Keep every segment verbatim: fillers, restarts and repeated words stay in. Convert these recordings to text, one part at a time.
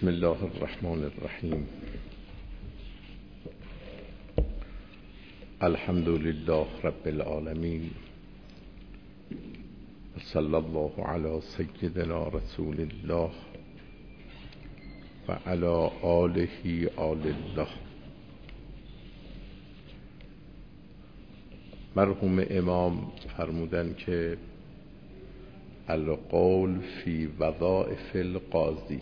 بسم الله الرحمن الرحیم. الحمد لله رب العالمین، صلی الله علی سیدنا رسول الله و علی آله آل الله. مرحوم امام فرمودن که القول فی وظائف القاضی،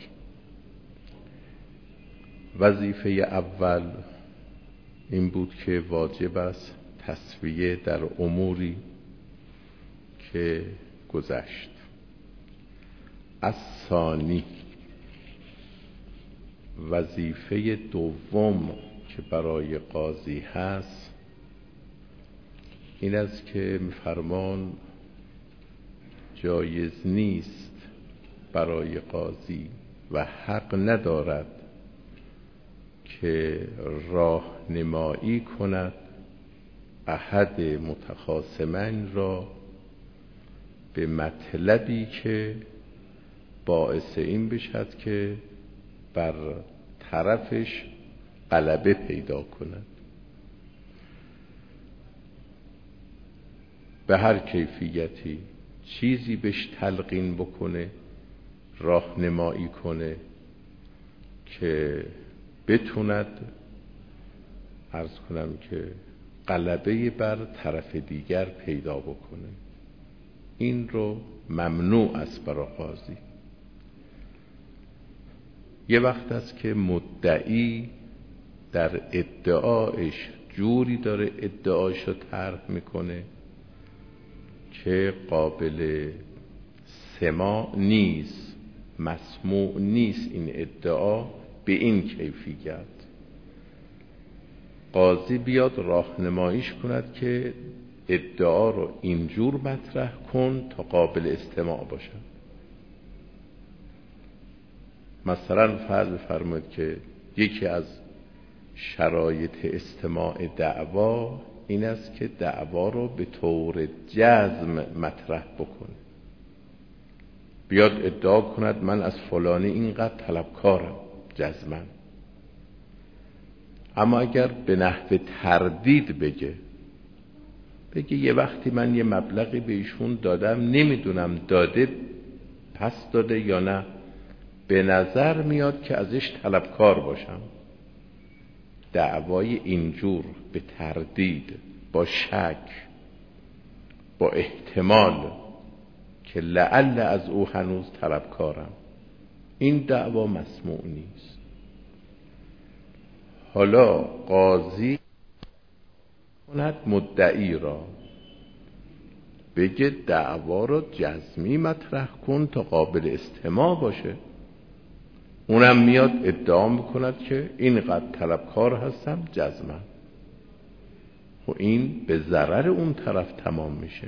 وظیفه اول این بود که واجب است تسویه در اموری که گذشت. الثانی، وظیفه دوم که برای قاضی هست این است که می‌فرمان جایز نیست برای قاضی و حق ندارد که راهنمایی کند احد متخاصمین را به مطلبی که باعث این بشد که بر طرفش غلبه پیدا کند، به هر کیفیتی چیزی بهش تلقین بکنه، راهنمایی کنه که بتوند عرض کنم که غلبه بر طرف دیگر پیدا بکنه. این رو ممنوع است برای قاضی. یه وقت است که مدعی در ادعایش جوری داره ادعایشو طرح میکنه که قابل سماع نیست، مسموع نیست این ادعا به این کیفیت. قاضی بیاد راهنماییش کند که ادعا رو اینجور مطرح کن تا قابل استماع باشد. مثلا فرض بفرمایید که یکی از شرایط استماع دعوا این است که دعوا رو به طور جزم مطرح بکنه، بیاد ادعا کند من از فلانی اینقدر طلبکارم جزما. اما اگر به نحو تردید بگه بگه یه وقتی من یه مبلغی به ایشون دادم، نمیدونم داده پس داده یا نه، به نظر میاد که ازش طلبکار باشم. دعوای اینجور به تردید، با شک، با احتمال که لعل از او هنوز طلبکارم، این دعوا مسموع نیست. حالا قاضی کند مدعی را بگه دعوا را جزمی مطرح کن تا قابل استماع باشه. اونم میاد ادعا میکند که اینقدر طلبکار هستم جزما. و این به ضرر اون طرف تمام میشه.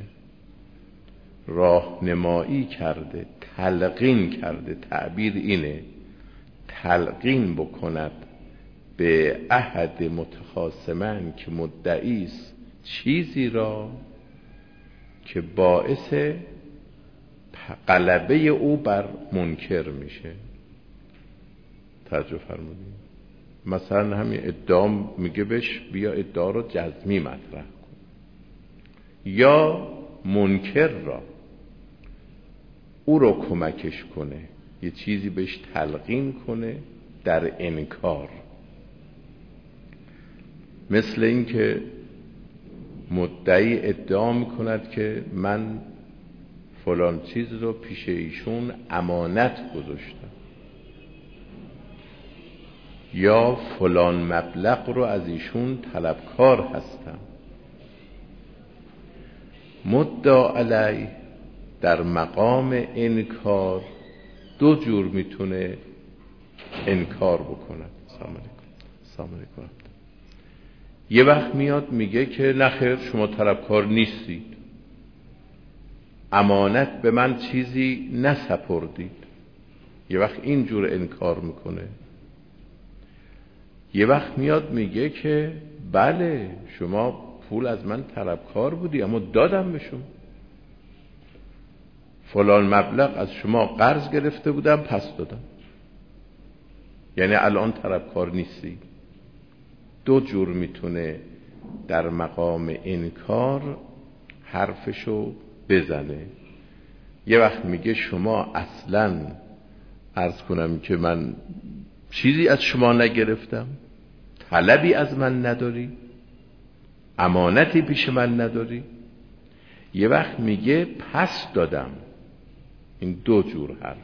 راهنمایی کرده، تلقین کرده، تعبیر اینه، تلقین بکند به احد متخاصمین که مدعی است چیزی را که باعث غلبه او بر منکر میشه. توجه فرمودید؟ مثلا همین ادعا میگه بهش بیا ادعا رو جزمی مطرح کن، یا منکر را او رو کمکش کنه، یه چیزی بهش تلقین کنه در انکار. مثل این که مدعی ادعا میکند که من فلان چیز رو پیش ایشون امانت گذاشتم، یا فلان مبلغ رو از ایشون طلبکار هستم. مدعا علیه در مقام انکار دو جور میتونه انکار بکنه. سلام علیکم. سلام علیکم. یه وقت میاد میگه که نخیر شما طلبکار نیستید، امانت به من چیزی نسپردید. یه وقت اینجور انکار میکنه. یه وقت میاد میگه که بله شما پول از من طلبکار بودی اما دادم به شما، فلان مبلغ از شما قرض گرفته بودم پس دادم. یعنی الان طلبکار نیستی. دو جور میتونه در مقام انکار حرفشو بزنه. یه وقت میگه شما اصلا، عرض کنم که من چیزی از شما نگرفتم، طلبی از من نداری، امانتی پیش من نداری. یه وقت میگه پس دادم. این دو جور حرف.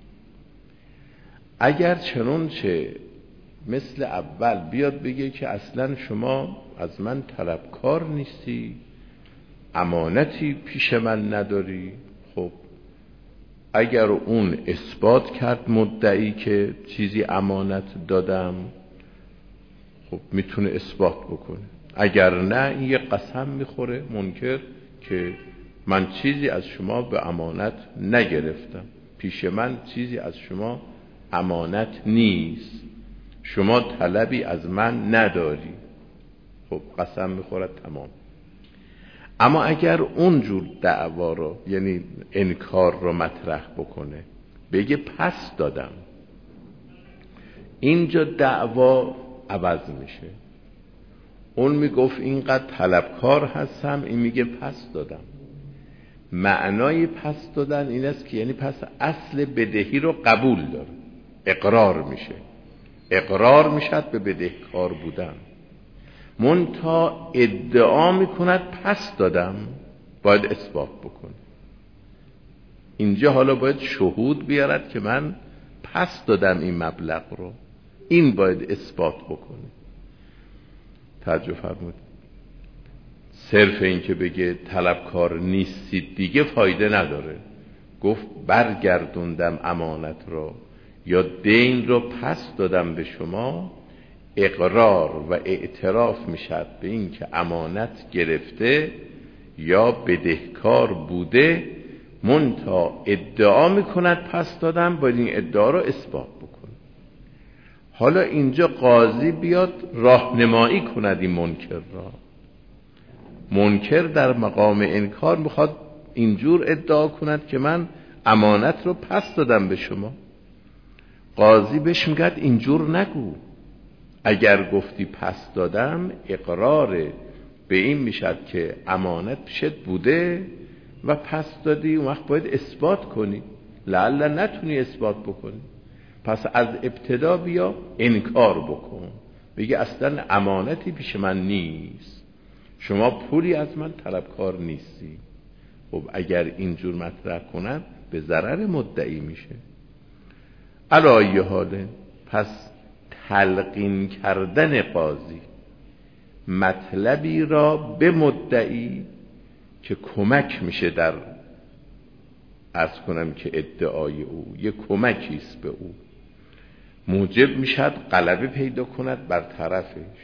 اگر چنانچه مثل اول بیاد بگه که اصلا شما از من طلبکار نیستی، امانتی پیش من نداری، خب اگر اون اثبات کرد مدعی که چیزی امانت دادم، خب میتونه اثبات بکنه. اگر نه، این یه قسم میخوره منکر که من چیزی از شما به امانت نگرفتم، پیش من چیزی از شما امانت نیست، شما طلبی از من نداری. خب قسم میخورد، تمام. اما اگر اونجور دعوا رو، یعنی انکار رو مطرح بکنه، بگه پس دادم، اینجا دعوا عوض میشه. اون میگفت اینقدر طلبکار هستم، این میگه پس دادم. معنای پس دادن این است که یعنی پس اصل بدهی رو قبول داره، اقرار میشه، اقرار میشد به بدهکار بودن. منتها ادعا میکند پس دادم، باید اثبات بکنه. اینجا حالا باید شهود بیارد که من پس دادم این مبلغ رو، این باید اثبات بکنه. توجه فرمود. صرف این که بگه طلبکار نیستید دیگه فایده نداره. گفت برگردوندم امانت رو یا دین رو پس دادم به شما، اقرار و اعتراف میشد به این که امانت گرفته یا بدهکار بوده، منتها ادعا میکند پس دادم، باید این ادعا رو اثبات بکنه. حالا اینجا قاضی بیاد راهنمایی کند این منکر را. منکر در مقام انکار میخواد اینجور ادعا کند که من امانت رو پس دادم به شما. قاضی بهش میگه اینجور نگو. اگر گفتی پس دادم، اقرار به این میشد که امانت پیشت بوده و پس دادی، اون وقت باید اثبات کنی. لعل نتونی اثبات بکنی، پس از ابتدا بیا انکار بکن، بگی اصلا امانتی پیش من نیست، شما پولی از من طلبکار نیستی. خب اگر اینجور مطرح کنن به ضرر مدعی میشه. علایه حاله، پس تلقین کردن قاضی مطلبی را به مدعی که کمک میشه در، عرض کنم که ادعای او یه کمکی است به او، موجب میشد غلبه پیدا کند بر طرفش،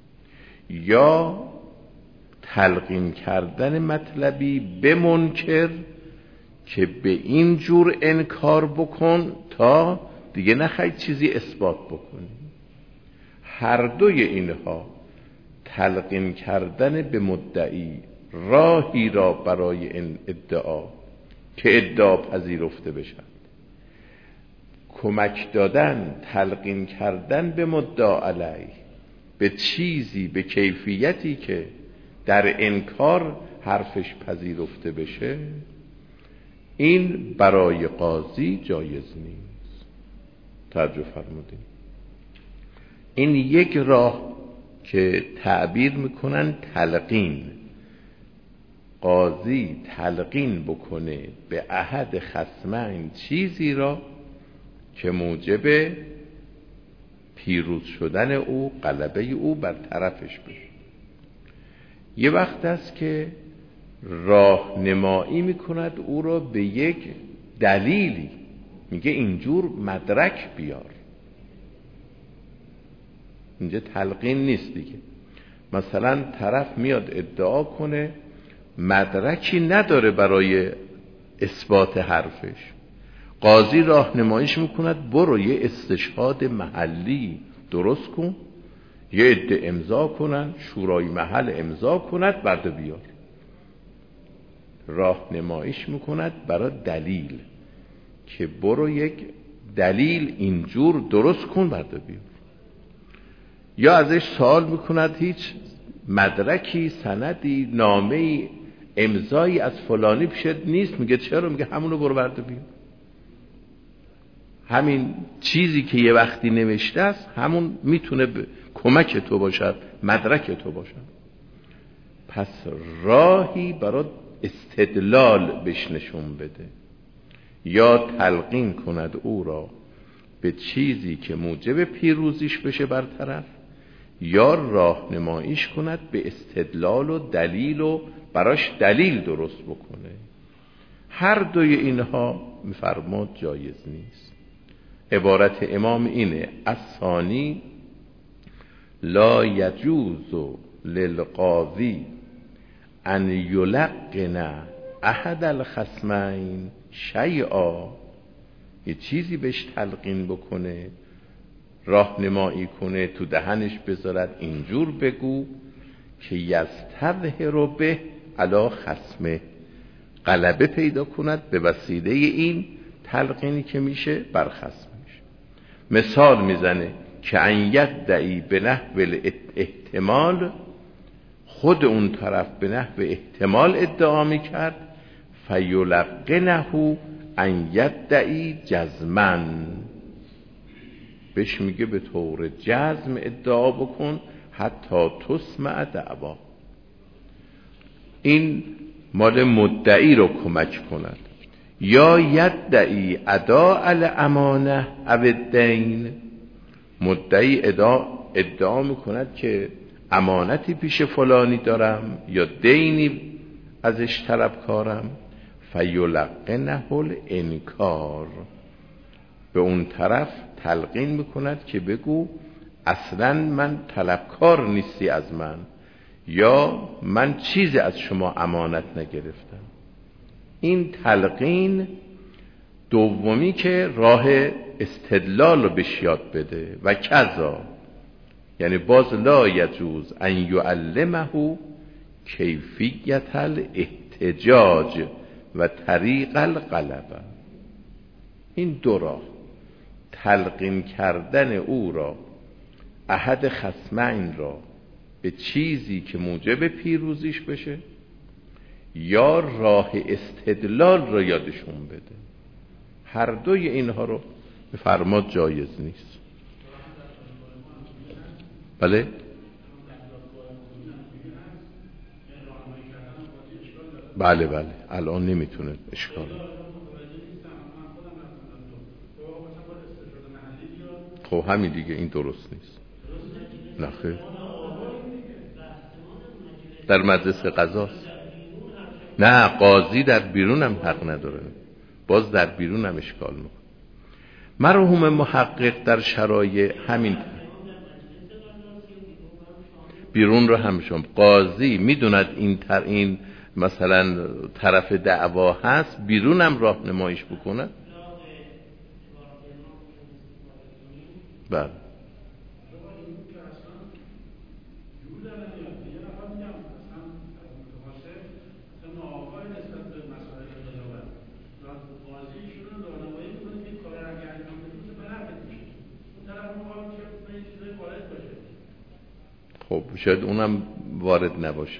یا تلقین کردن مطلبی به منکر که به این جور انکار بکن تا دیگه نخوای چیزی اثبات بکنی. هر دوی اینها، تلقین کردن به مدعی راهی را برای این ادعا که ادعا پذیرفته بشد، کمک دادن، تلقین کردن به مدعا علیه به چیزی، به کیفیتی که در انکار حرفش پذیرفته بشه، این برای قاضی جایز نیست. توجه فرمودین. این یک راه که تعبیر میکنن تلقین، قاضی تلقین بکنه به احد خصمین چیزی را که موجب پیروز شدن او، غلبه او بر طرفش بشه. یه وقت است که راهنمایی میکند او را به یک دلیلی، میگه اینجور مدرک بیار. اینجا تلقین نیست دیگه. مثلا طرف میاد ادعا کنه، مدرکی نداره برای اثبات حرفش، قاضی راهنماییش میکند برو یه استشهاد محلی درست کن، یه عده امضا کنن، شورای محل امضا کند، بعد بیار. راهنماییش میکند برای دلیل که برو یک دلیل اینجور درست کن برده بیار. یا ازش سوال میکند هیچ مدرکی، سندی، نامه‌ای، امضایی از فلانی پیشت نیست؟ میگه چرا؟ میگه همونو برو برده بیار. همین چیزی که یه وقتی نوشته است همون میتونه کمک تو باشد، مدرک تو باشد. پس راهی برای استدلال بهش نشون بده، یا تلقین کند او را به چیزی که موجب پیروزیش بشه برطرف، یا راهنماییش کند به استدلال و دلیل و براش دلیل درست بکنه. هر دوی اینها میفرماد جایز نیست. عبارت امام اینه: الثانی لا یجوز للقاضی ان یلقن احد الخصمین شیئا، یه چیزی بهش تلقین بکنه، راهنمایی کنه، تو دهنش بذارد اینجور بگو که یستظهر به علی خصمه، غلبه پیدا کند به وسیله این تلقینی که میشه بر خصمش. مثال میزنه که ان یدعی به نحو الاحتمال، خود اون طرف به نحو احتمال ادعا میکرد، فیلقنه ان یدعی جزما، بهش میگه به طور جزم ادعا بکن حتی تسمع دعوا. این مال مدعی رو کمک کند. یا یدعی اداء الامانه او الدین، مدعی ادعا, ادعا میکند که امانتی پیش فلانی دارم یا دینی ازش طلبکارم، فیلقنه الانکار، به اون طرف تلقین میکند که بگو اصلا من طلبکار نیستی از من، یا من چیزی از شما امانت نگرفتم. این تلقین دومی که راه استدلال رو بهش یاد بده. و کذا، یعنی باز لا یجوز ان یعلمه کیفیت الاحتجاج و طریق الغلبه. این دو راه، تلقین کردن او را، احد خصمین را، به چیزی که موجب پیروزیش بشه، یا راه استدلال را یادشون بده. هر دوی اینها رو فرماد جایز نیست. بله؟ بله بله الان نمیتونه اشکال. خب همین دیگه، این درست نیست. نخیر، در مجلس قضاست. نه، قاضی در بیرون هم حق نداره، باز در بیرون هم اشکال میکنه. مرحوم محقق در شرایع همین بیرون رو همشون قاضی میدوند این تر این مثلا طرف دعوا هست، بیرون هم راهنماییش بکنه. بله خب شاید اونم وارد نباشه.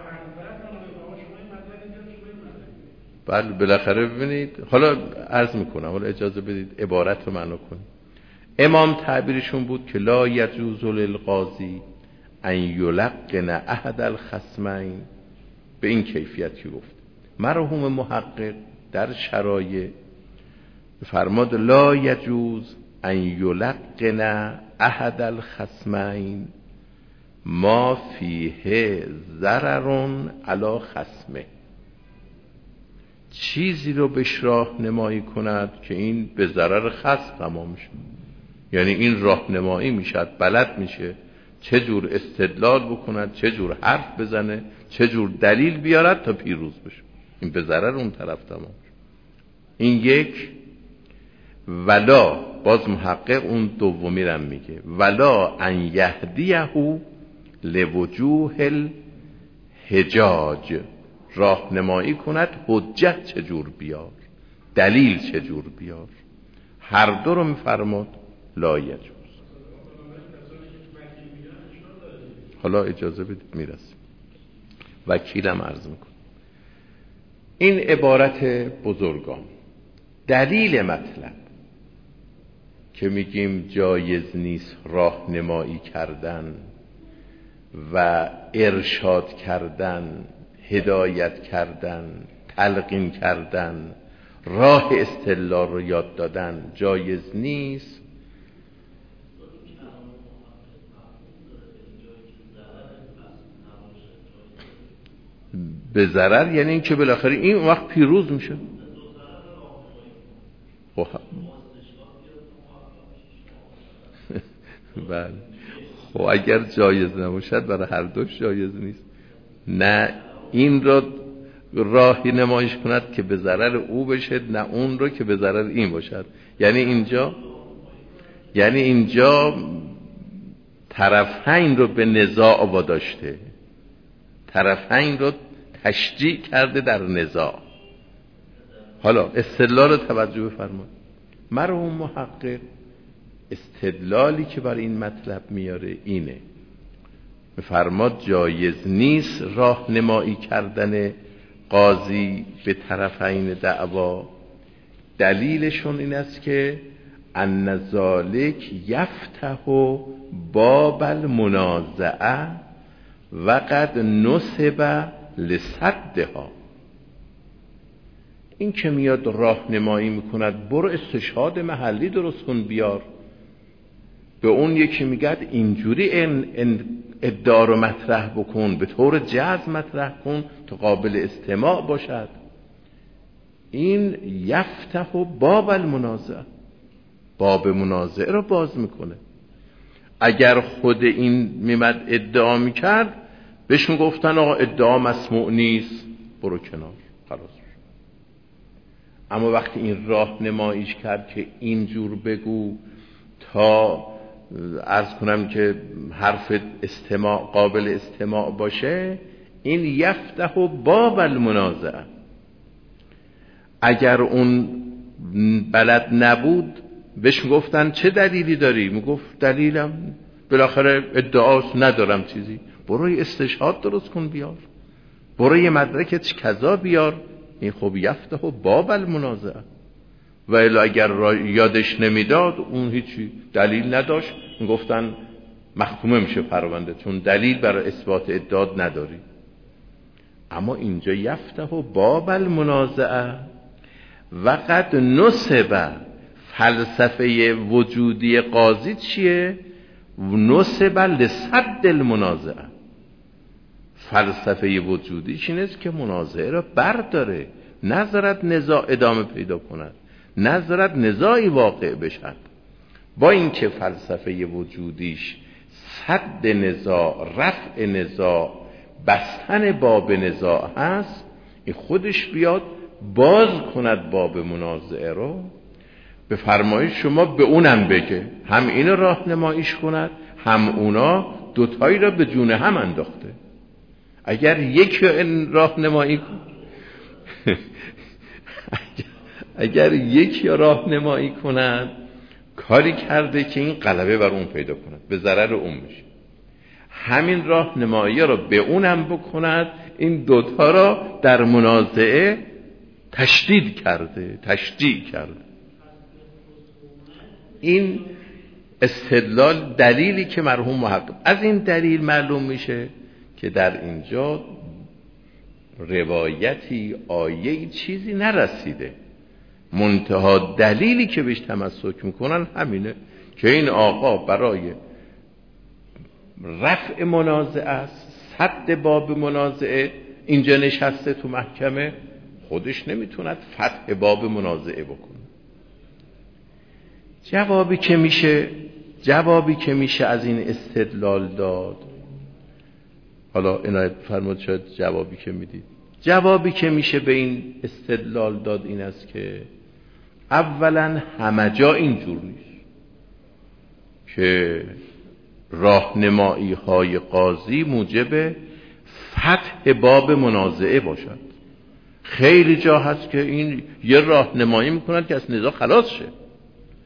بله بالاخره ببینید، حالا عرض میکنم، حالا اجازه بدید عبارت رو معنا کنیم. امام تعبیرشون بود که لا یجوز للقاضی ان یلقن احد الخصمین، به این کیفیت که گفت. مرحوم محقق در شرایع فرماد لا یجوز ان یلقن احد الخصمین ما فیه ضرر علی خصمه، چیزی رو بهش راهنمایی کند که این به ضرر خصم تمام میشه. یعنی این راهنمایی میشه، بلد میشه چه جور استدلال بکند، چه جور حرف بزنه، چه جور دلیل بیارد تا پیروز بشه. این به ضرر اون طرف تمام میشه. این یک. ولا، باز محقق اون دومی رو میگه، ولا ان یهدیه لوجوه الحجاج، راهنمایی کند حجت چجور بیار، دلیل چجور بیار. هر دو رو میفرماد لا یجوز. حالا اجازه بدید میرسیم. وکیلم عرض میکن این عبارت بزرگان دلیل مطلب که میگیم جایز نیست راهنمایی کردن و ارشاد کردن، هدایت کردن، تلقین کردن، راه استدلال رو یاد دادن جایز نیست. به ضرر یعنی این که بالاخره این وقت پیروز میشه. خب بله، خب اگر جایز نباشد برای هر دوش جایز نیست. نه این را راهی نمایش کند که به ضرر او بشه، نه اون رو که به ضرر این باشد. یعنی اینجا یعنی اینجا طرفین رو به نزاع واداشته، طرفین رو تشجیع کرده در نزاع. حالا استدلال رو توجه بفرمایید. مرحوم محقق استدلالی که برای این مطلب میاره اینه، میفرماد جایز نیست راهنمایی کردن قاضی به طرفین دعوا. دلیلشون این است که ان ذالک یفتح باب المنازعه و قد نصب لصدها. این که میاد راهنمایی میکند برو استشهاد محلی درست کن بیار، به اون یکی میگد اینجوری این ادعا رو مطرح بکن، به طور جزم مطرح کن تا قابل استماع باشد. این یفتح باب المنازعه، باب منازعه رو باز میکنه. اگر خود این میمد ادعا میکرد بهش میگفتن آقا ادعا مسموع نیست، برو کنار، خلاص. اما وقتی این راه نمایش کرد که اینجور بگو تا عرض کنم که حرف استماع قابل استماع باشه، این یفتح باب المنازعه. اگر اون بلد نبود بهش میگفتن چه دلیلی داری؟ میگفت دلیلم بالاخره ادعاست، ندارم چیزی. برو استشهاد درست کن بیار، برو یه مدرکت کذا بیار. این خب یفتح باب المنازعه. و الا اگر یادش نمیداد اون هیچی دلیل نداشت، میگفتن محکومه میشه پرونده چون دلیل برای اثبات ادعا نداری. اما اینجا یفتح باب المنازعه و قد نصب. فلسفه وجودی قاضی چیه؟ نصب لصد المنازعه. فلسفه وجودیش این است که منازعه را برداره، نذارد نزاع ادامه پیدا کند، نذارد نزاعی واقع بشد. با اینکه فلسفه وجودیش سد نزاع، رفع نزاع، بستن باب نزاع هست، این خودش بیاد باز کند باب منازعه رو. به فرمایش شما به اونم بگه، هم این راهنماییش کند، هم اونا دوتایی را به جون هم انداخته. اگر یکی این راهنمایی اگر یکی راهنمایی کند کاری کرده که این غلبه بر اون پیدا کند، به ضرر اون میشه. همین راهنمایی را به اونم بکند، این دوتا را در منازعه تشدید کرده، تشجیع کرده. این استدلال دلیلی که مرحوم محقق از این دلیل معلوم میشه که در اینجا روایتی، آیه‌ای، چیزی نرسیده. منتها دلیلی که بهش تمسک میکنن همینه که این آقا برای رفع منازعه است، سد باب منازعه اینجا نشسته تو محکمه، خودش نمیتوند فتح باب منازعه بکنه. جوابی که میشه جوابی که میشه از این استدلال داد، حالا عنایت فرمود شاید جوابی که میدید، جوابی که میشه به این استدلال داد این است که اولا همه جا اینجور نیست که راهنمایی های قاضی موجب فتح باب منازعه باشد. خیلی جا هست که این یه راهنمایی میکنند که از نزاع خلاص شه.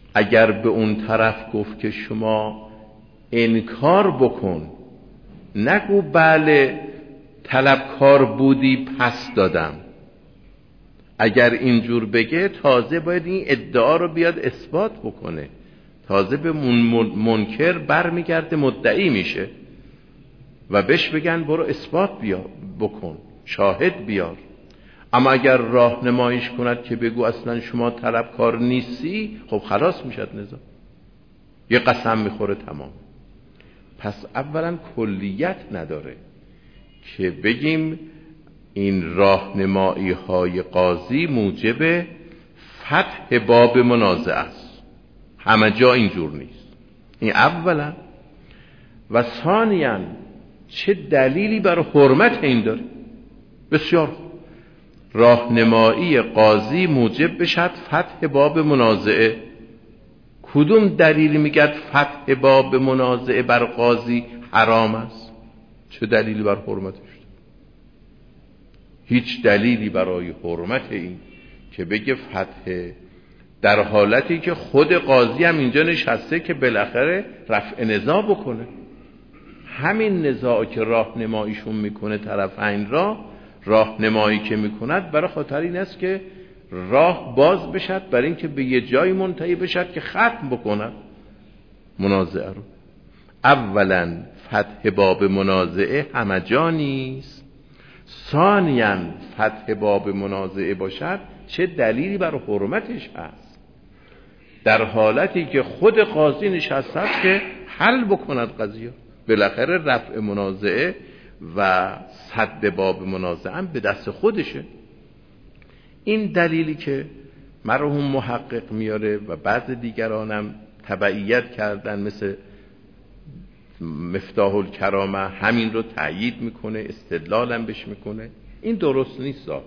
اگر به اون طرف گفت که شما انکار بکن، نگو بله طلبکار بودی پس دادم. اگر اینجور بگه تازه باید این ادعا رو بیاد اثبات بکنه، تازه به منکر برمیگرده مدعی میشه و بهش بگن برو اثبات بیا بکن، شاهد بیار. اما اگر راهنماییش کند که بگو اصلا شما طلبکار نیستی، خب خلاص میشد نزا، یه قسم میخوره تمام. پس اولا کلیت نداره که بگیم این راهنمایی های قاضی موجب فتح باب منازعه است، همه جا اینجور نیست. این اولا. و ثانیاً چه دلیلی برای حرمت این داره؟ بسیار خوب، راهنمایی قاضی موجب بشد فتح باب منازعه. کدوم دلیلی میگه فتح باب منازعه بر قاضی حرام است؟ چه دلیلی بر حرمتش داره؟ هیچ دلیلی برای حرمت این که بگه فتح، در حالتی که خود قاضی هم اینجا نشسته که بالاخره رفع نزاع بکنه. همین نزاع که راهنماییشون میکنه طرفین را، راهنمایی که میکند برای خاطر این است که راه باز بشد برای اینکه به یه جایی منتهی بشد که ختم بکنن منازعه رو. اولا فتح باب منازعه همه جا نیست. ثانیاً فتح باب منازعه باشد چه دلیلی برای حرمتش هست؟ در حالتی که خود قاضی نشسته است که حل بکند قضیه، بالاخره رفع منازعه و سد باب منازعه هم به دست خودشه. این دلیلی که مرحوم محقق میاره و بعض دیگرانم تبعیت کردن مثل مفتاح الکرامه همین رو تأیید میکنه، استدلالم بش میکنه، این درست نیست ظاهر.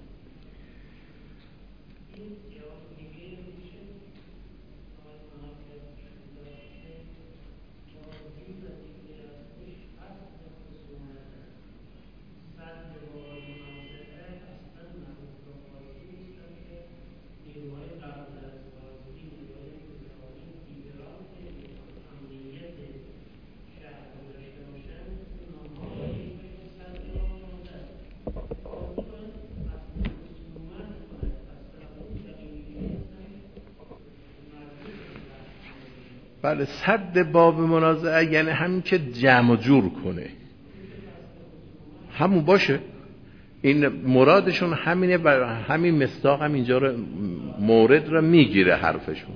بله، سد باب منازعه یعنی همین که جمع جور کنه، همون باشه. این مرادشون همینه و همین مصداق هم اینجا رو مورد رو میگیره حرفشون.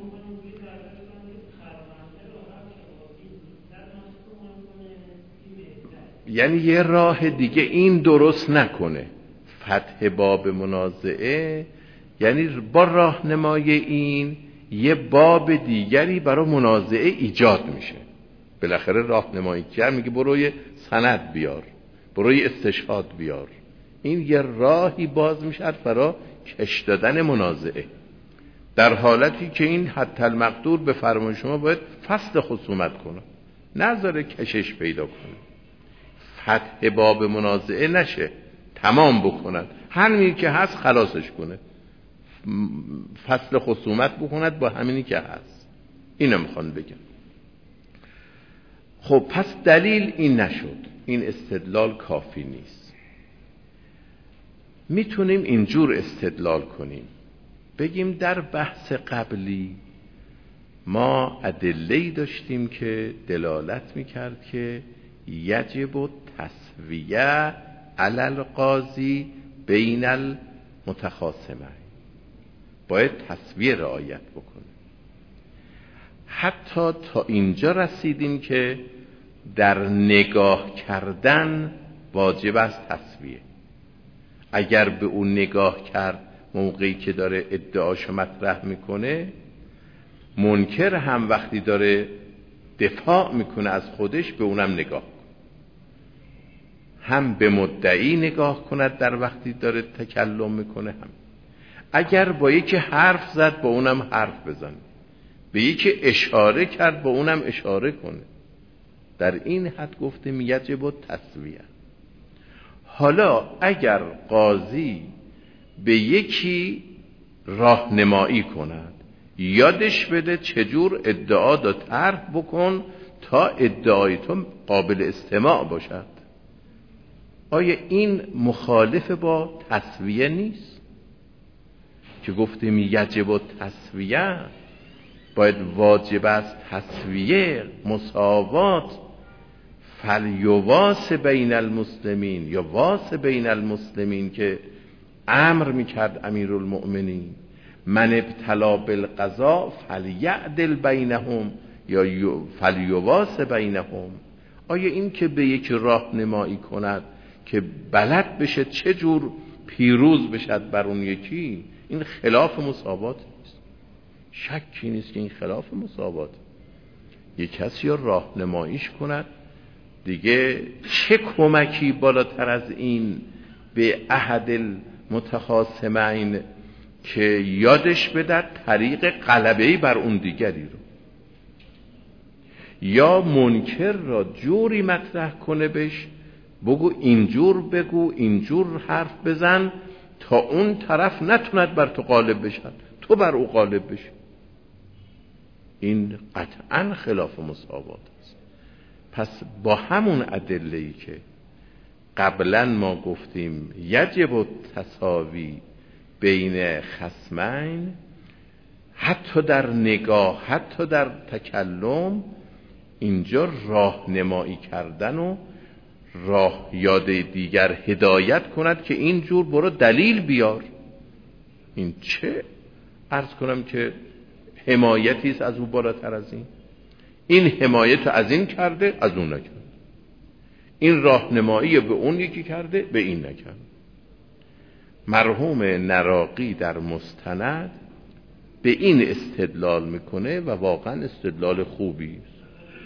یعنی یه راه دیگه این درست نکنه. فتح باب منازعه یعنی با راهنمای این یه باب دیگری برای منازعه ایجاد میشه. بالاخره راهنمایی کرد میگه برو یه سند بیار، برو یه استشهاد بیار. این یه راهی باز میشه برای کش دادن منازعه، در حالتی که این حتی المقدور به فرمان شما باید فصل خصومت کنه، نذاره کشش پیدا کنه. فتح باب منازعه نشه، تمام بکنند، همینی که هست خلاصش کنه، فصل خصومت بکند با همینی که هست. اینو میخوان بگم. خب پس دلیل این نشد، این استدلال کافی نیست. میتونیم اینجور استدلال کنیم، بگیم در بحث قبلی ما ادله‌ای داشتیم که دلالت میکرد که یجب تسویه علی القاضی بین المتخاصمین، باید تسویه رعایت بکنه. حتی تا اینجا رسیدیم که در نگاه کردن واجب است تسویه. اگر به اون نگاه کرد موقعی که داره ادعاشو مطرح میکنه، منکر هم وقتی داره دفاع میکنه از خودش به اونم نگاه کن، هم به مدعی نگاه کند در وقتی داره تکلم میکنه، هم اگر با یکی حرف زد با اونم حرف بزنه، به یکی اشاره کرد با اونم اشاره کنه. در این حد گفته یجب تسویه. حالا اگر قاضی به یکی راهنمایی کند یادش بده چجور ادعا دا طرح بکن تا ادعای تو قابل استماع باشد. آیا این مخالف با تسویه نیست که گفتیم یجب تسویه، باید واجب است تسویه، مساوات، فلیواس بین المسلمین یا واس بین المسلمین که امر میکرد امیرالمؤمنین من ابتلا بالقضاء فلیعدل بینهم یا فلیواس بینهم. آیا این که به یک راهنمایی کند که بلد بشه چجور پیروز بشد بر اون یکی، این خلاف مساوات نیست؟ شکی نیست که این خلاف مساوات. یک کسی رو راهنماییش کند دیگه، چه کمکی بالاتر از این به احد المتخاصمین که یادش بده طریق غلبه‌ای بر اون دیگری رو، یا منکر را جوری مطرح کنه بهش بگو اینجور بگو اینجور حرف بزن تا اون طرف نتوند بر تو غالب بشد، تو بر او غالب بشی. این قطعا خلاف مساوات است. پس با همون ادله‌ای که قبلا ما گفتیم یجب تساوی بین خصمین، حتی در نگاه حتی در تکلم، اینجا راهنمایی کردن و راه یاد دیگر هدایت کند که اینجور برو دلیل بیار. این چه عرض کنم که حمایتی است از او بالاتر از این؟ این حمایت از این کرده از اون نکرد، این راهنمایی به اون یکی کرده به این نکرد. مرحوم نراقی در مستند به این استدلال میکنه و واقعا استدلال خوبی است.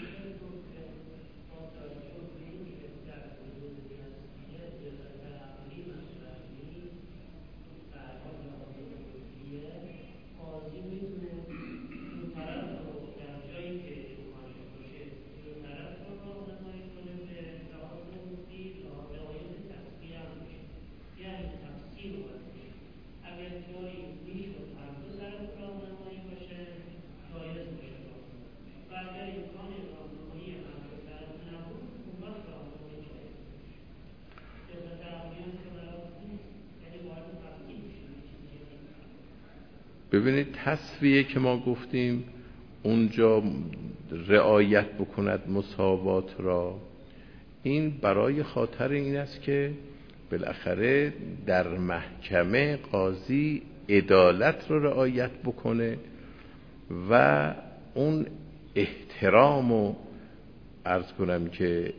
ببینید تسویه که ما گفتیم اونجا رعایت بکند مساوات را، این برای خاطر این است که بالاخره در محکمه قاضی عدالت رو رعایت بکنه و اون احترام و عرض کنم که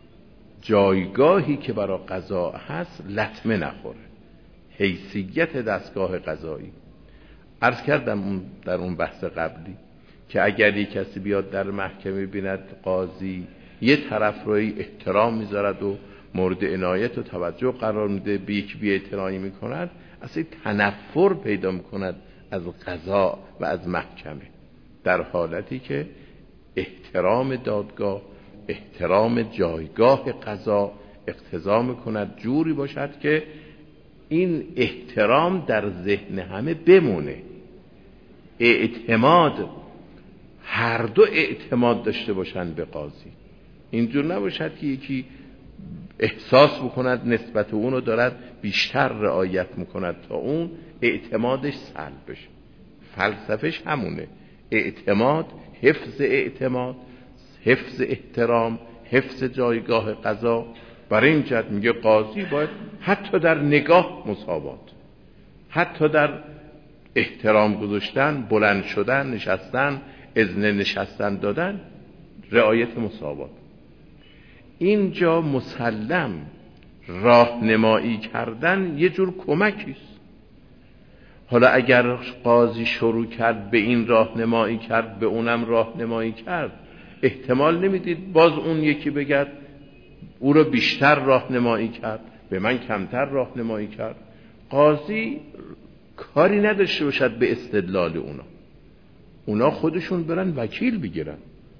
جایگاهی که برای قضا هست لطمه نخوره، حیثیت دستگاه قضایی. عرض کردم در اون بحث قبلی که اگر یک کسی بیاد در محکمه بیند قاضی یه طرف روی احترام میذارد و مورد عنایت و توجه قرار میده، به یک بی احترامی میکند، اصلا تنفر پیدا میکند از قضا و از محکمه، در حالتی که احترام دادگاه، احترام جایگاه قضا اقتضا میکند جوری باشد که این احترام در ذهن همه بمونه. اعتماد، هر دو اعتماد داشته باشند به قاضی. اینجور نباشد که یکی احساس بکند نسبت اونو دارد بیشتر رعایت میکند تا اون اعتمادش سلب بشه. فلسفهش همونه، اعتماد، حفظ اعتماد، حفظ احترام، حفظ جایگاه قضا. برای این جهت میگه قاضی باید حتی در نگاه مساوات، حتی در احترام گذاشتن، بلند شدن، نشستن، اذن نشستن دادن، رعایت مساوات. اینجا مسلم راهنمایی کردن یه جور کمکیست. حالا اگر قاضی شروع کرد به این راهنمایی کرد به اونم راهنمایی کرد، احتمال نمیدید باز اون یکی بگد او رو بیشتر راهنمایی کرد، به من کمتر راهنمایی کرد. قاضی کاری نداشته باشد به استدلال اونا، اونا خودشون برن وکیل بگیرن.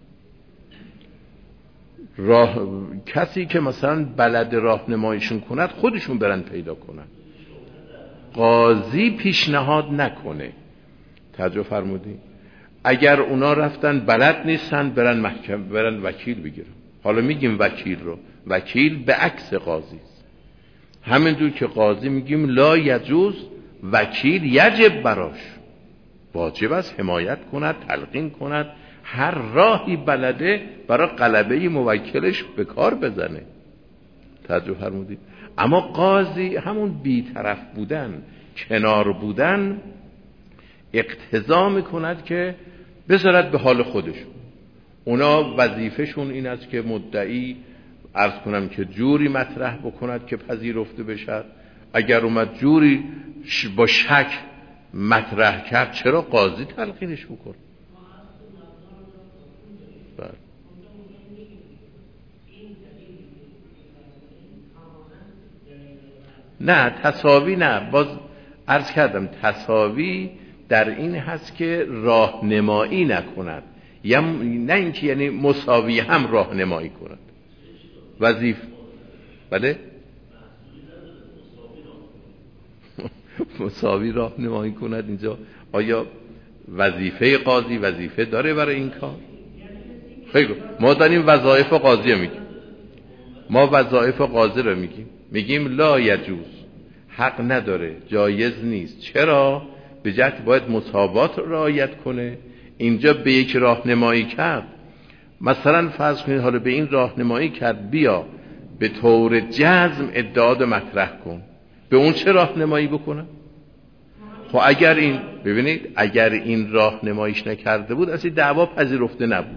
راه... کسی که مثلا بلد راهنماییشون کند خودشون برن پیدا کنن، قاضی پیشنهاد نکنه. توجه فرمودی؟ اگر اونا رفتن بلد نیستن برن محکم، برن وکیل بگیرن. حالا میگیم وکیل رو، وکیل به عکس قاضی است. همینطور که قاضی میگیم لا یجوز، وکیل یجب براش، واجب است حمایت کند، تلقین کند، هر راهی بلده برای غلبه موکلش به کار بزنه. توجه فرمودید؟ اما قاضی همون بی‌طرف بودن، کنار بودن اقتضا میکند که بذارد به حال خودشون. اونا وظیفهشون این است که مدعی عرض کنم که جوری مطرح بکند که پذیرفته بشد. اگر اومد جوری با شک مطرح کرد، چرا قاضی تلقینش بکنه؟ بله. نه تساوی نه، باز عرض کردم تساوی در این هست که راهنمایی نکند، یا نه اینکه یعنی مساوی هم راهنمایی کند. وظیفه بله مساوی راهنمایی کند. اینجا آیا وظیفه قاضی وظیفه داره برای این کار؟ خیلی ما داریم وظایف قاضی رو میگیم، ما وظایف قاضی رو میگیم، میگیم لا یجوز، حق نداره، جایز نیست. چرا؟ به جهت باید مساوات رعایت کنه. اینجا به یک راهنمایی کرد، مثلا فرض کنید حالا به این راهنمایی کرد بیا به طور جزم ادعا مطرح کن، به اون چه راهنمایی بکنه؟ خب اگر این ببینید اگر این راهنماییش نکرده بود اصلا دعوا پذیرفته نبود.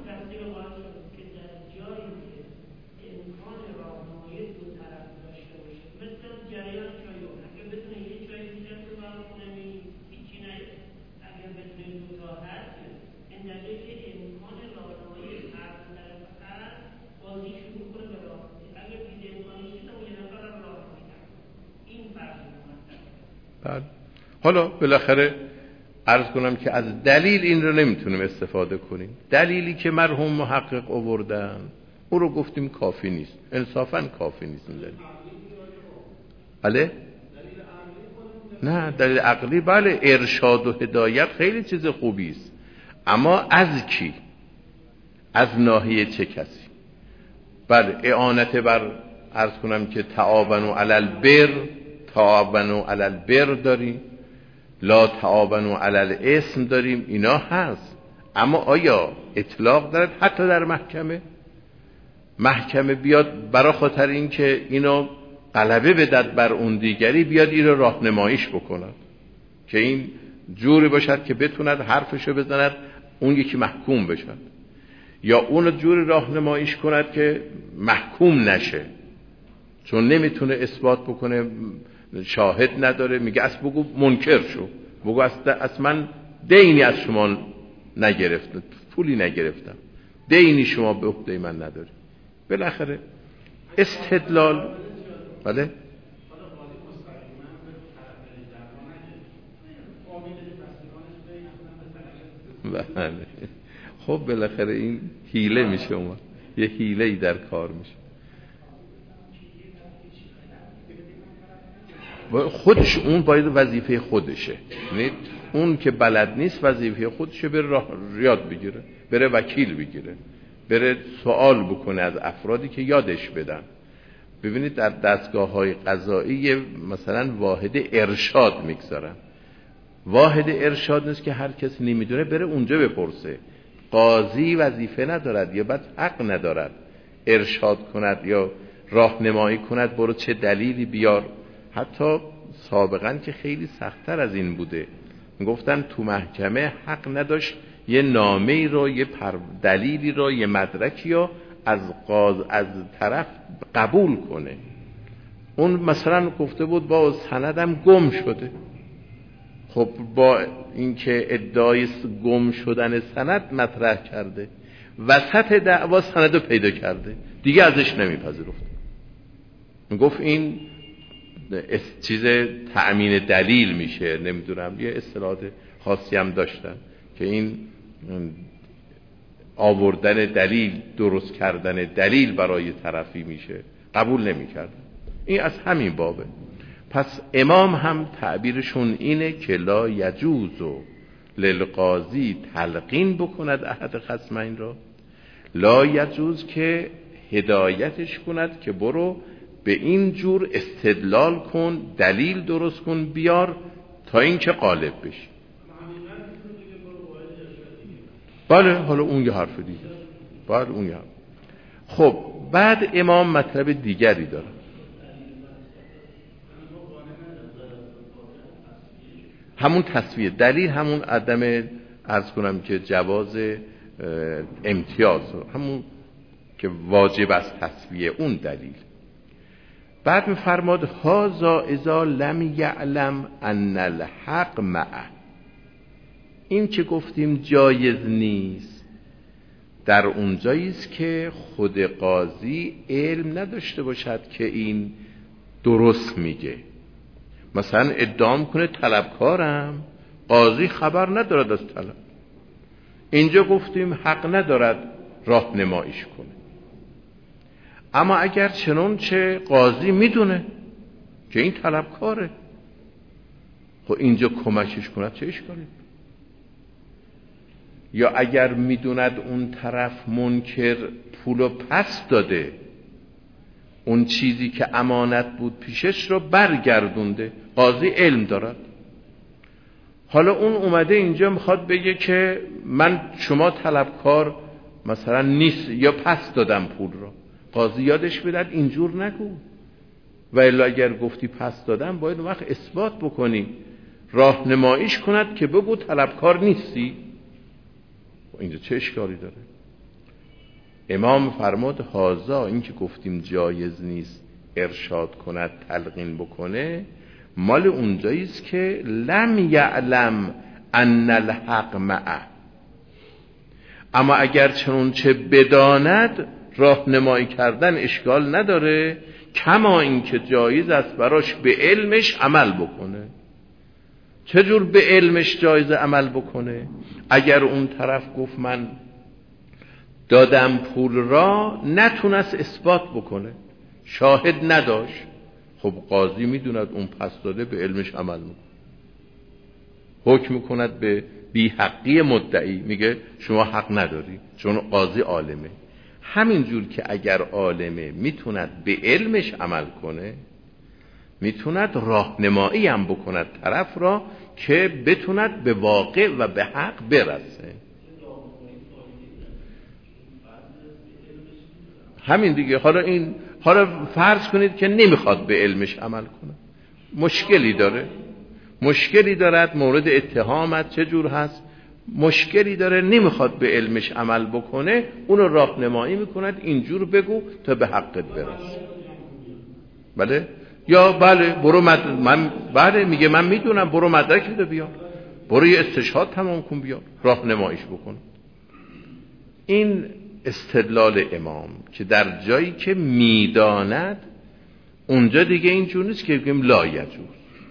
حالا بالاخره عرض کنم که از دلیل این رو نمیتونیم استفاده کنیم. دلیلی که مرحوم محقق آوردن او رو گفتیم کافی نیست، انصافاً کافی نیست این دلیل. بله؟ نه دلیل عقلی بله، ارشاد و هدایت خیلی چیز خوبی است، اما از کی؟ از ناحیه چه کسی؟ بله اعانت بر عرض کنم که تعاونوا علی البر، تعاونوا علی البر داریم، لا تعاونوا علی الاثم داریم، اینا هست. اما آیا اطلاق دارد حتی در محکمه؟ محکمه بیاد برای خاطر این که اینو غلبه بدد بر اون دیگری، بیاد این رو راهنماییش بکند که این جوری باشد که بتوند حرفشو بزند اون یکی محکوم بشد، یا اون جوری راهنماییش کند که محکوم نشه، چون نمیتونه اثبات بکنه، شاهد نداره، میگه اصلا بگو منکر شو، بگو اصلا من دینی از شما نگرفتم، پولی نگرفتم، دینی شما به عهده من نداری. بالاخره استدلال بله بله خب بالاخره این حیله میشه، اومد یه حیله‌ای در کار میشه. خودش اون باید وظیفه خودشه، یعنی اون که بلد نیست وظیفه خودشه بره راه یاد بگیره، بره وکیل بگیره، بره سوال بکنه از افرادی که یادش بدن. ببینید در دستگاه‌های قضایی مثلا واحد ارشاد میگذارن، واحد ارشاد نیست که هر کسی نمیدونه بره اونجا بپرسه. قاضی وظیفه ندارد یا بعد حق ندارد ارشاد کند یا راهنمایی کند برو چه دلیلی بیار. حتی سابقا که خیلی سخت‌تر از این بوده، گفتن تو محکمه حق نداشت یه نامه‌ای رو، یه دلیلی رو، یه مدرکی رو از قاضی از طرف قبول کنه. اون مثلا گفته بود با سندم گم شده، خب با اینکه ادعای گم شدن سند مطرح کرده، وسط دعوا سند پیدا کرده، دیگه ازش نمیپذیرفت. میگفت این چیز تأمین دلیل میشه، نمیدونم یه اصطلاحات خاصی هم داشتن که این آوردن دلیل، درست کردن دلیل برای طرفی میشه، قبول نمیکرد. این از همین بابه. پس امام هم تعبیرشون اینه که لا یجوز و للقاضی تلقین بکند احد خصمین را، لا یجوز که هدایتش کند که برو به این جور استدلال کن، دلیل درست کن بیار تا اینکه غالب بشی. بله حالا اون یه حرف دیگه. بله اون یه حرف. خب بعد امام مطلب دیگری داره. همون تصویه دلیل، همون عدم عرض کنم که جواز امتیاز، همون که واجب است تصویه، اون دلیل. بعد می‌فرماد هذا اذا لم یعلم ان الحق معه. این که گفتیم جایز نیست، در اونجایی است که خود قاضی علم نداشته باشد که این درست میگه. مثلا ادعا کنه طلبکارم، قاضی خبر ندارد از طلب. اینجا گفتیم حق ندارد راهنماییش کنه. اما اگر چنانچه قاضی میدونه که این طلبکاره، خب اینجا کمکش کند چه اشکالی؟ یا اگر میدوند اون طرف منکر پولو پس داده، اون چیزی که امانت بود پیشش رو برگردونده، قاضی علم دارد. حالا اون اومده اینجا میخواد بگه که من شما طلبکار مثلا نیست یا پس دادم پول رو. قاضی یادش بدهد اینجور نگو، و الا اگر گفتی پس دادم باید اون وقت اثبات بکنی، راهنماییش کند که بگو طلبکار نیستی. اینجا چه اشکالی داره؟ امام فرمود هازا، این که گفتیم جایز نیست ارشاد کند، تلقین بکنه، مال اونجاییست که لم یعلم ان الحق معه. اما اگر چنانچه بداند راهنمایی کردن اشکال نداره، کما این که جایز است براش به علمش عمل بکنه. چجور به علمش جایز عمل بکنه؟ اگر اون طرف گفت من دادم پول را، نتونست اثبات بکنه، شاهد نداشت، خب قاضی میدوند اون پس داده، به علمش عمل میکنه، حکم میکند به بی حقی مدعی، میگه شما حق نداری، چون قاضی عالمه. همینجور که اگر عالمه میتوند به علمش عمل کنه، میتوند راهنمایی هم بکند طرف را که بتوند به واقع و به حق برسه. همین دیگه. حالا این حالا فرض کنید که نمیخواد به علمش عمل کنه، مشکلی داره، مشکلی دارد، مورد اتهامت چه جور هست، مشکلی داره، نمیخواد به علمش عمل بکنه، اونو راهنمایی میکند اینجور بگو تا به حقت برسه. بله یا بله برو مد... من بله میگه من میدونم، برو مدرک بده بیار، برو یه استشهاد تمام کن بیار، راهنماییش بکن. این استدلال امام که در جایی که میداند، اونجا دیگه اینجور نیست که بگیم لا یجوز.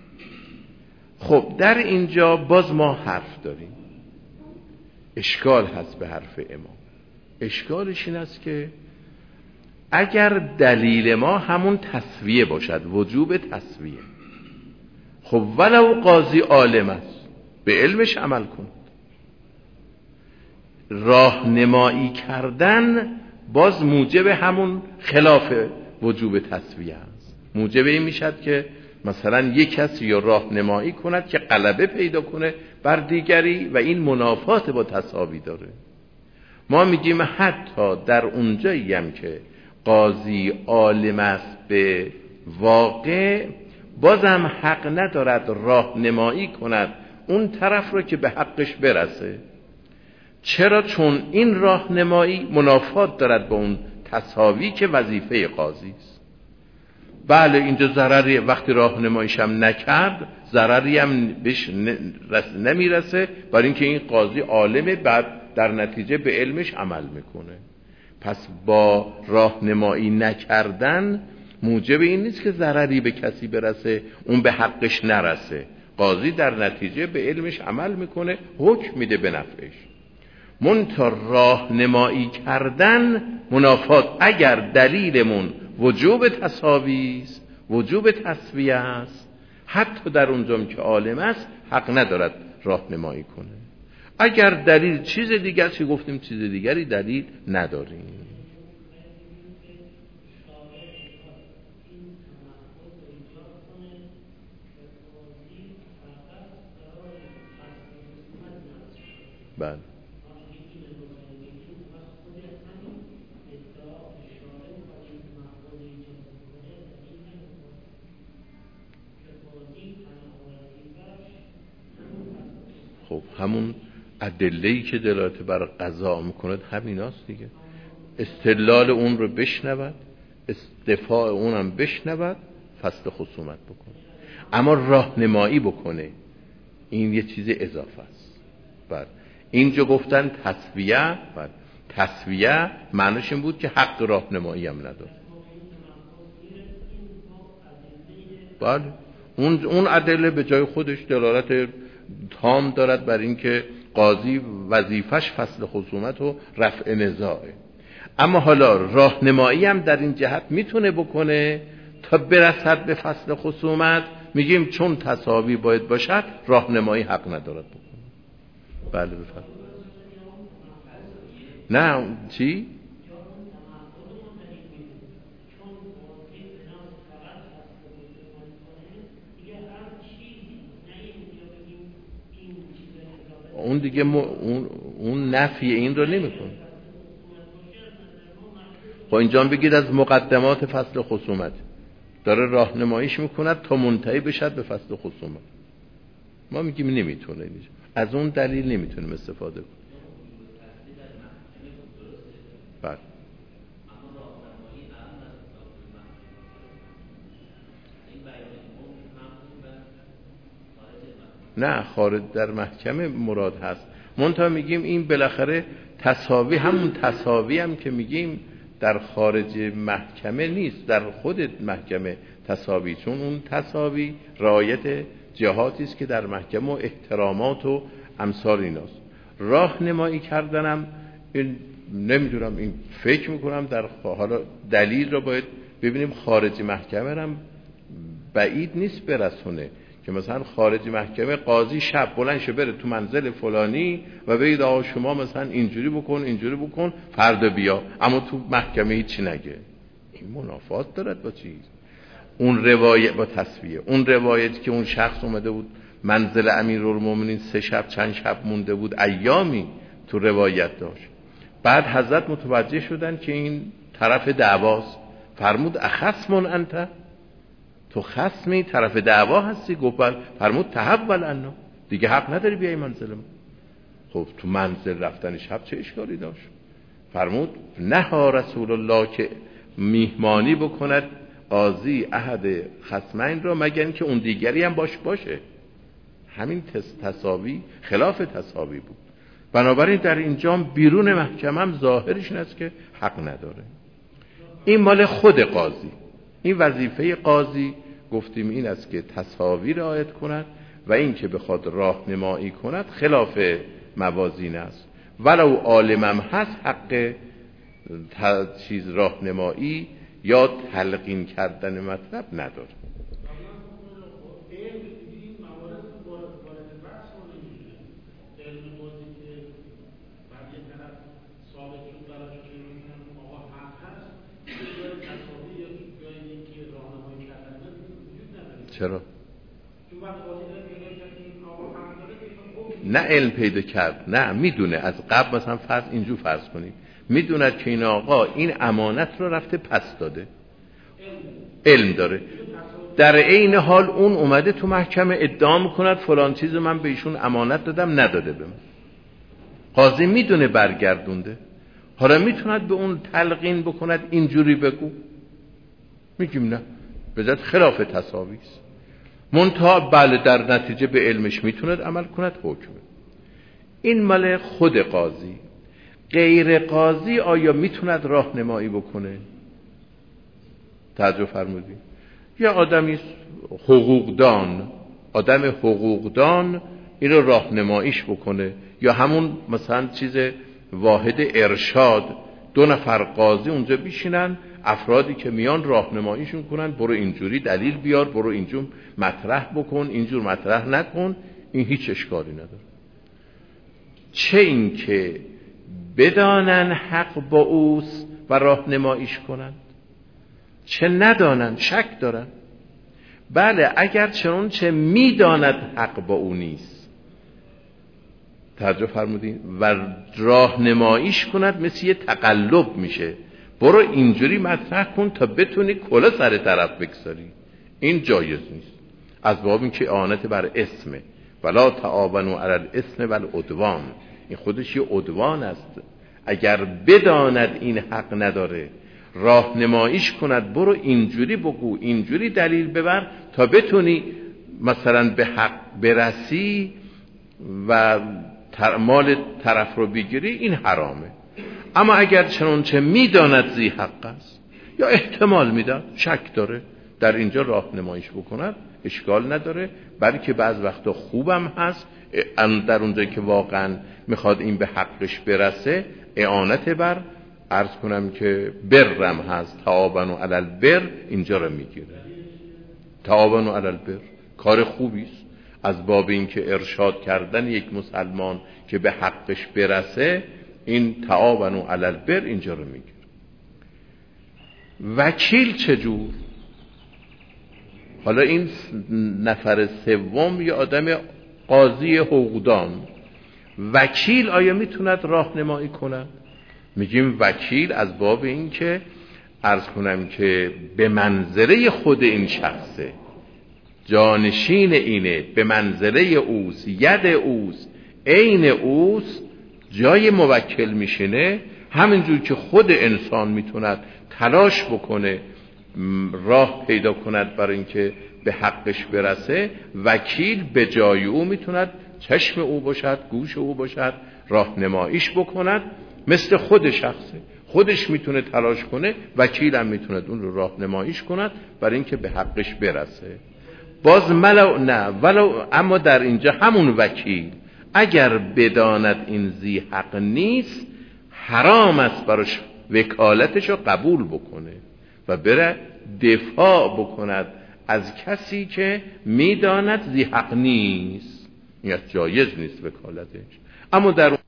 خب در اینجا باز ما حرف داریم، اشکال هست به حرف امام. اشکالش این است که اگر دلیل ما همون تسویه باشد، وجوب تسویه، خب ولو قاضی عالم است، به علمش عمل کن. راهنمایی کردن باز موجب همون خلاف وجوب تسویه است. موجب این میشد که مثلا یک کسی یا راهنمایی کند که غلبه پیدا کنه بر دیگری و این منافات با تساوی داره. ما میگیم حتی در اونجایی هم که قاضی عالم است به واقع، بازم حق ندارد راهنمایی کند اون طرف رو که به حقش برسه. چرا؟ چون این راهنمایی منافات دارد با اون تساوی که وظیفه قاضی است. بله اینجا ضرری وقتی راهنماییش هم نکرد، ضرری هم بهش نمیرسه، برای اینکه این قاضی عالمه، بعد در نتیجه به علمش عمل میکنه. پس با راهنمایی نکردن موجب این نیست که ضرری به کسی برسه اون به حقش نرسه. قاضی در نتیجه به علمش عمل میکنه، حکم میده به نفعش. منتها راهنمایی کردن منافات، اگر دلیلمون وجوب تساوی است، وجوب تسویه است، حتی در اونجا که عالم است حق ندارد راهنمایی کنه. اگر دلیل چیز دیگر چی گفتیم، چیز دیگری دلیل نداریم. بله خب همون ادله‌ای که دلالت بر قضا میکند همیناست دیگه. استدلال اون رو بشنود، دفاع اونم بشنود، فصل خصومت بکنه، اما راهنمایی بکنه، این یه چیز اضافه است. بله اینجا گفتن تسویه، بله تسویه معنیش این بود که حق راهنمایی هم نداره. بله اون اون ادله به جای خودش دلالت تام دارد بر اینکه قاضی وظیفش فصل خصومت و رفع نزاعه، اما حالا راهنمایی هم در این جهت میتونه بکنه تا برسد به فصل خصومت. میگیم چون تساوی باید باشد، راهنمایی حق ندارد بکنه. بله بفرمایید. نه چی؟ اون دیگه م... اون... اون نفی این رو نمیکنه. خب اینجا بگید از مقدمات فصل خصومت داره راهنماییش میکند تا منتهی بشد به فصل خصومت. ما میگیم نمیتونه، از اون دلیل نمیتونیم استفاده کنیم. بله نه خارج در محکمه مراد هست. منتها میگیم این بالاخره تساوی، همون تساوی هم که میگیم در خارج محکمه نیست، در خود محکمه تساوی، چون اون تساوی رعایت جهاتی است که در محکمه و احترامات و امثال ایناست. راهنمایی کردنم این نمیدونم، این فکر میکنم در حالا دلیل را باید ببینیم. خارج محکمه هم بعید نیست برسونه که مثلا خارج محکمه قاضی شب بلند شه بره تو منزل فلانی و بگید آقا شما مثلا اینجوری بکن اینجوری بکن فردا بیا، اما تو محکمه هیچی نگه. این منافات دارد با چیز؟ اون روایت با تسویه، اون روایتی که اون شخص اومده بود منزل امیرالمومنین سه شب چند شب مونده بود، ایامی تو روایت داشت، بعد حضرت متوجه شدن که این طرف دعواست، فرمود اخصمون انت، تو خصمی طرف دعوا هستی؟ گفت فرمود تحول عنا، دیگه حق نداری بیای منزل ما. خب تو منزل رفتن شب چه اشکالی داشت؟ فرمود نها رسول الله که میهمانی بکند قاضی احد خصمین را مگر اینکه اون دیگری هم باش باشه. همین تساوی خلاف تساوی بود. بنابراین در اینجا بیرون محکمه هم ظاهرش این است که حق نداره. این مال خود قاضی، این وظیفه قاضی گفتیم این است که تساوی رعایت کند و این که بخواد راهنمایی کند خلاف موازین است. ولو عالمم هست حق چیز راهنمایی یا تلقین کردن مطلب نداره. چرا؟ نه علم پیدا کرد، نه میدونه از قبل. مثلا فرض اینجور فرض کنید میدونه که این آقا این امانت رو رفته پس داده، علم داره، در عین حال اون اومده تو محکمه ادعا میکند فلان چیز من به ایشون امانت دادم نداده به من. قاضی میدونه برگردونده، حالا میتوند به اون تلقین بکند اینجوری بگو؟ میگیم نه، بذات خلاف تساوی است. منتها بله در نتیجه به علمش میتوند عمل کند حکمه. این مال خود قاضی. غیر قاضی آیا میتوند راهنمایی بکنه؟ توجه فرمودید؟ یا آدمی حقوقدان، آدم حقوقدان این رو راهنماییش بکنه، یا همون مثلا چیز واحد ارشاد، دو نفر قاضی اونجا بیشینن، افرادی که میان راهنماییشون کنن، برو اینجوری دلیل بیار، برو اینجور مطرح بکن، اینجور مطرح نکن. این هیچ اشکالی نداره. چه این که بدانن حق با اوست و راهنماییش کنند، چه ندانن شک دارن. بله اگر چنون چه میداند حق با او نیست، توجه فرمودین، و راهنماییش کند، مثل یه تقلب میشه، برو اینجوری مطرح کن تا بتونی کلا سر طرف بگذاری، این جایز نیست. از باب این که اعانت بر اسمه، ولا تعاونوا علی الاثم والعدوان، این خودش یه عدوان است. اگر بداند این حق نداره، راهنماییش کند، برو اینجوری بگو، اینجوری دلیل ببر تا بتونی مثلا به حق برسی و مال طرف رو بگیری، این حرامه. اما اگر چنانچه میداند ذی حق است یا احتمال میداد، شک داره، در اینجا راهنماییش بکند، اشکال نداره، بلکه بعض وقتا خوبم هست در اونجایی که واقعا میخواد این به حقش برسه، اعانت بر عرض کنم که برم هست، تعاونوا علی البر، اینجا رو میگیره. تعاونوا علی البر کار خوبی است، از باب این که ارشاد کردن یک مسلمان که به حقش برسه، این تعاونوا علی البر اینجا رو میگیره. وکیل چجور؟ حالا این نفر سوم یه آدم قاضی حقوقدان، وکیل آیا میتوند راهنمایی کند؟ میگیم وکیل از باب این که عرض کنم که به منزله خود این شخصه، جانشین اینه، به منزله اوست، ید اوست، عین اوست، جای موکل میشینه. همینجور که خود انسان میتوند تلاش بکنه راه پیدا کند برای اینکه به حقش برسه، وکیل به جای او میتوند چشم او باشد، گوش او باشد، راهنماییش بکند. مثل خود شخصه، خودش میتونه تلاش کنه، وکیل هم میتونه اون رو راهنماییش کند برای اینکه به حقش برسه. باز ملو نه ولو، اما در اینجا همون وکیل اگر بداند این ذی حق نیست، حرام است براش وکالتش رو قبول بکنه و بره دفاع بکند از کسی که میداند ذی حق نیست. این جایز نیست وکالتش. اما در